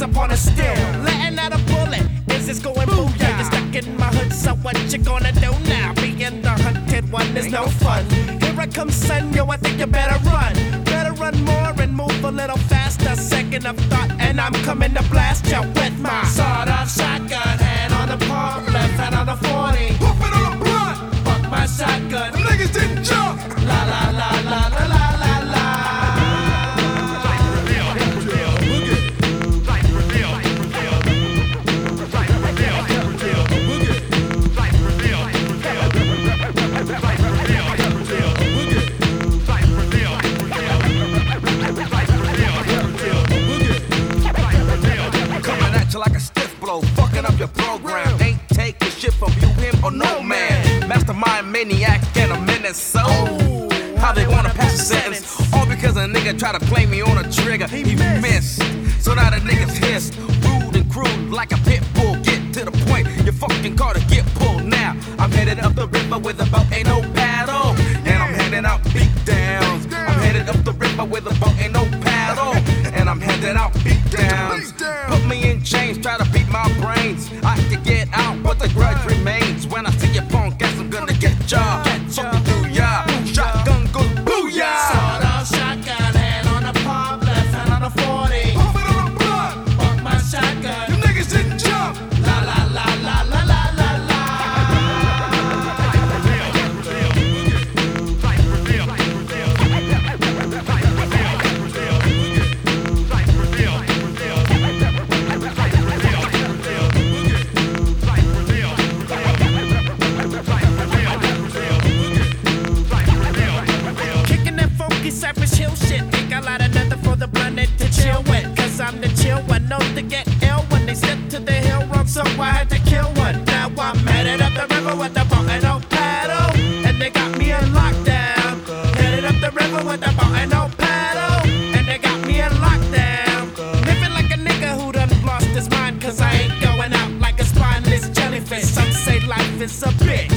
hands up on a still, letting out a bullet. Is this going booyah? You're stuck in my hood, so what you gonna do now? Being the hunted one is no fun. Here I come, son, yo, I think you better run. Better run more and move a little faster. Second of thought, and I'm coming to blast you with my sawed-off shotgun. Hand on the pump, left hand on the 40. Pump it on the blunt. Fuck my shotgun. Them niggas didn't jump. La la la la la la la la. Like a stiff blow, fucking up your program. Ain't taking shit from you, him, or no man. Mastermind maniac and a menace. So how they wanna pass a sentence? All because a nigga try to play me on a trigger. He missed. So now the niggas hiss. Rude and crude like a pit bull. Get to the point, your fucking car to get pulled. Now I'm headed up the river with a boat, ain't no paddle. And I'm handing out beat downs. I'm headed up the river with a boat, ain't no paddle. And I'm handing out beat downs. Put me in chains, try to beat my brains. I can get out, but the grudge remains. When I see your punk ass, I'm gonna get ya. Fucking do ya. Shotgun go booyah. Sawed-off shotgun, hand on the pump, left hand on the 40. Pump it on the blunt. Fuck my shotgun. Them niggas didn't jump. La la la la la la la la. Kicking that funky Cypress Hill shit. Think I light another for the blunted to chill with. Cause I'm the chill one, known to get ill when they step to the hill rock, so I had to kill one. Now I'm headed up the river with the boat and no paddle. And they got me in lockdown. Headed up the river with the boat and no paddle. And they got me in lockdown. Living like a nigga who done lost his mind. Cause I ain't going out like a spineless jellyfish. Some say life is a bitch.